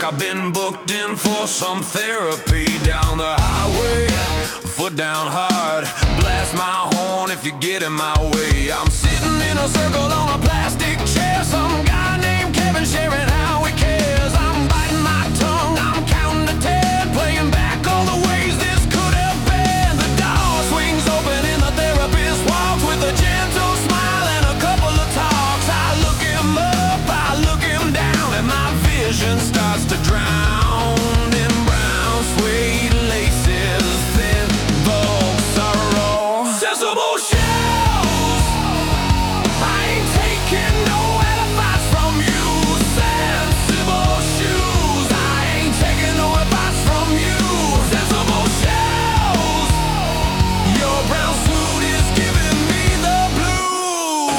I've been booked in for some therapy. Down the highway, foot down hard, blast my horn if you get in my way. I'm sitting in a circle on a plastic chair, some guy named Kevin sharing how he cares. I'm biting my tongue, I'm counting to 10, playing back all the ways this could have been. The door swings open and the therapist walks with a gentle smile and a couple of talks. I look him up, I look him down, and my vision starts to drown in brown suede laces, thin Vogue sorrow. Sensible shoes, I ain't taking no advice from you. Sensible shoes, I ain't taking no advice from you. Sensible shoes, your brown suit is giving me the blues.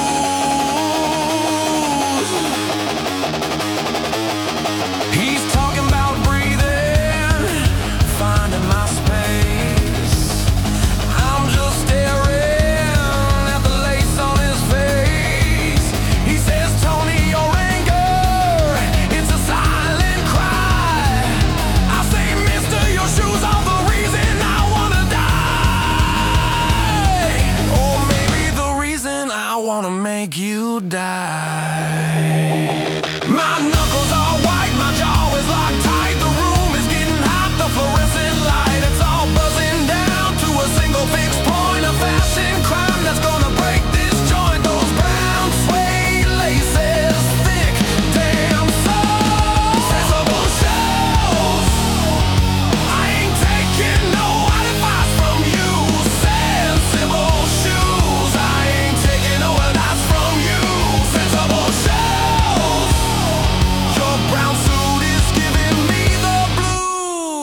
He's talking about breathing, finding my space. I'm just staring at the lace on his face. He says, Tony, your anger, it's a silent cry. I say, mister, your shoes are the reason I wanna die. Or maybe the reason I wanna make you die. My knuckles are white, my jaw is locked tight. The room is getting hot, the fluorescent light, it's all buzzing down to a single fixed point. A fashion crime that's gonna break this joint. Those brown suede laces, thick damn soul. Sensible shoes, I ain't taking no advice from you. Sensible shoes, I ain't taking no advice from you. Sensible shoes, your brown suit is giving me the blues.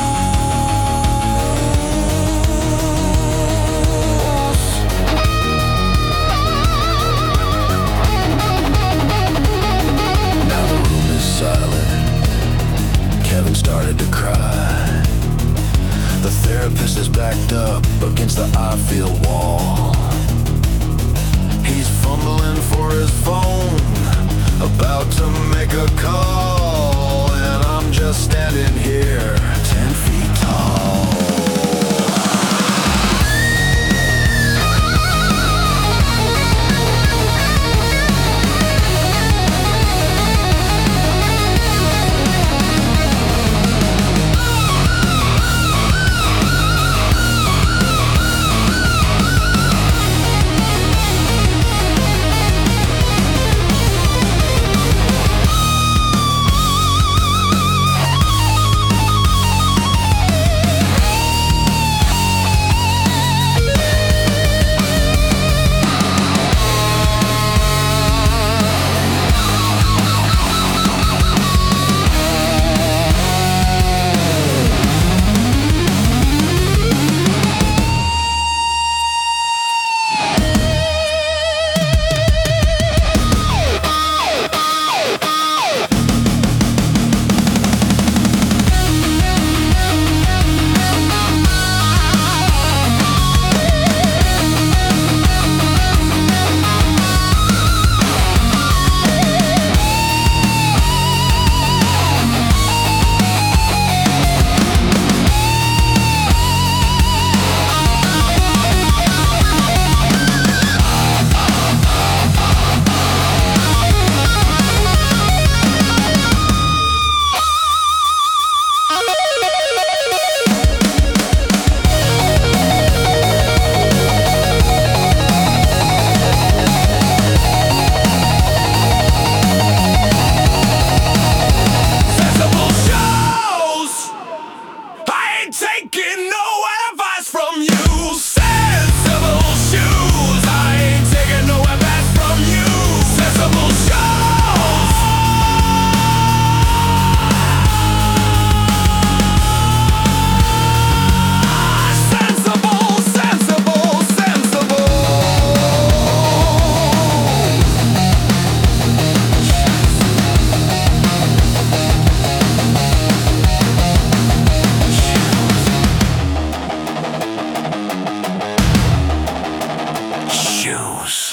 Now the room is silent. Kevin started to cry. The therapist is backed up against the I feel wall. He's fumbling for his phone, about to make a call, and I'm just standing here, 10 feet tall. Taking no advice from you. Sensible shoes, I ain't taking no advice from you. Sensible shoes, sensible, sensible, sensible. Shoes.